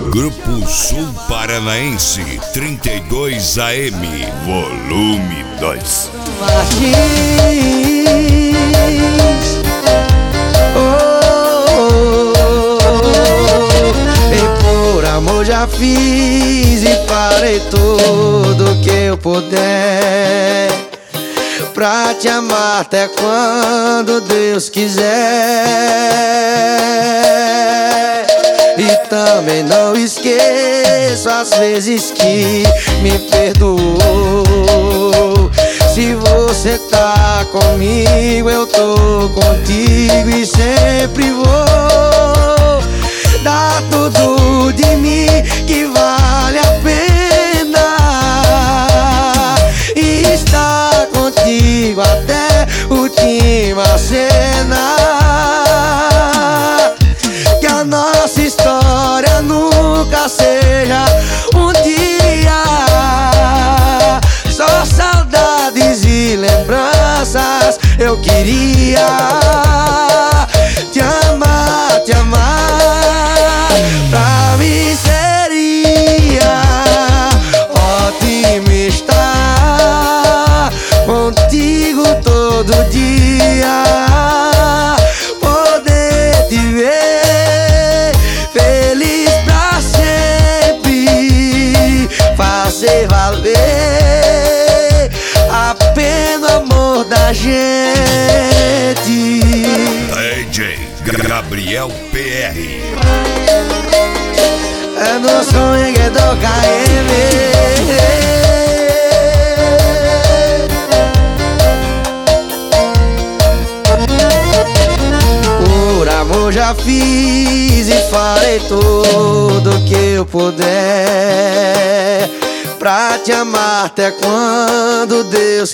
Grupo Sul Paranaense 32 AM, volume 2. Por amor já fiz e farei tudo que eu puder pra te amar até quando Deus quiser. E também não esqueço as vezes que me perdoou. Se você tá comigo, eu tô contigo e sempre vou dar tudo de mim que vale a pena e estar contigo até a última cena. Que a nossa história nunca seja um dia só saudades e lembranças. Eu queria te amar, te amar. Pra mim seria ótimo estar contigo todo dia, poder te ver feliz pra sempre, fazer valer a pena o amor da gente. DJ Gabriel PR. É no sonho que toca Por amor já fiz e farei tudo que eu puder pra te amar até quando Deus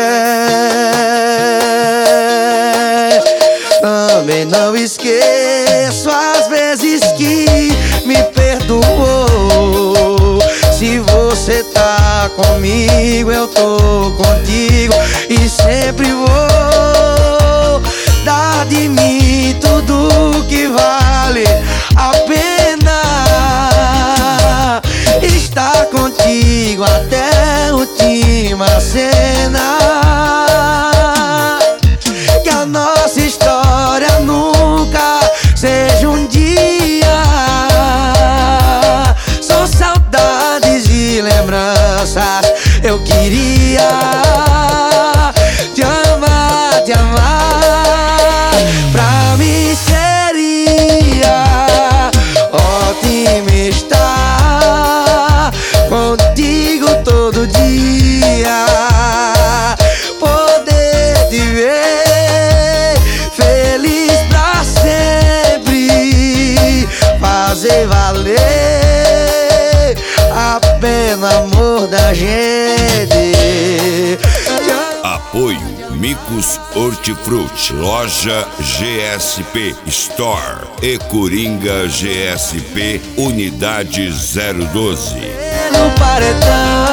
quiser. Também não esqueço as vezes que me perdoou. Se você tá comigo, eu tô contigo e sempre vou dar de mim tudo que vale a pena estar contigo até a última cena. Que a nossa história nunca seja um dia só saudades e lembranças. Eu queria te amar, te amar. Pra mim seria ótimo estar contigo todo dia, poder te ver feliz pra sempre, fazer valer a pena amor da gente. Apoio Micos Hortifruti, Loja GSP Store e Coringa GSP Unidade 012. No paredão